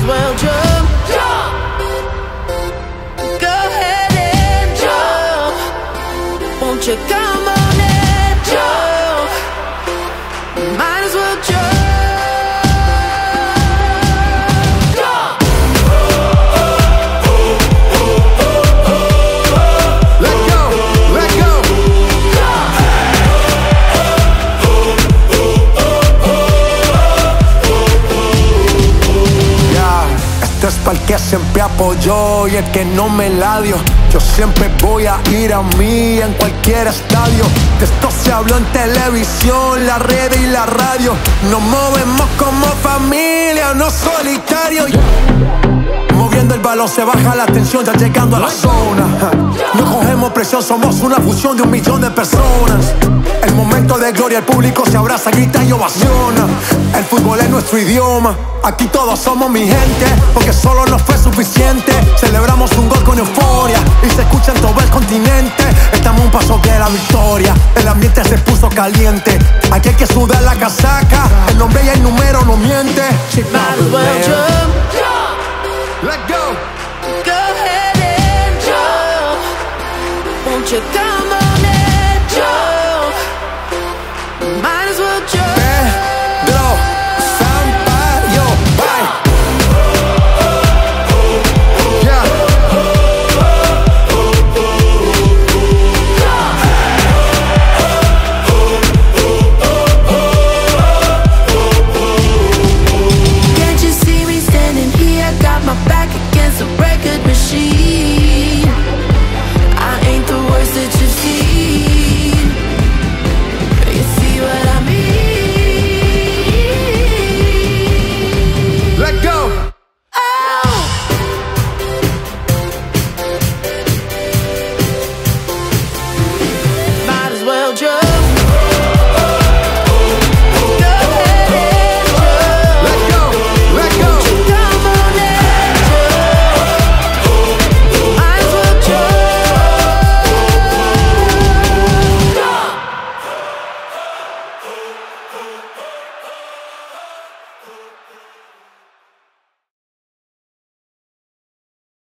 well jump, jump. Go ahead and jump. Won't you come on and jump? Might as well jump. Es para el que siempre apoyó y el que no me la dio. Yo siempre voy a ir a mí en cualquier estadio. De esto se habló en televisión, la red y la radio. Nos movemos como familia, no solitario. Moviendo el balón se baja la tensión, ya llegando a la zona. No cogemos presión, somos una fusión de 1 millón de personas. El momento de gloria, el público se abraza, grita y ovaciona. El fútbol es nuestro idioma, aquí todos somos mi gente, porque solo no fue suficiente. Celebramos un gol con euforia y se escucha en todo el continente. Estamos a un paso de la victoria, el ambiente se puso caliente. Aquí hay que sudar la casaca, el nombre y el número no miente. Might as well jump, jump. Let's go. Go ahead and jump. Won't you come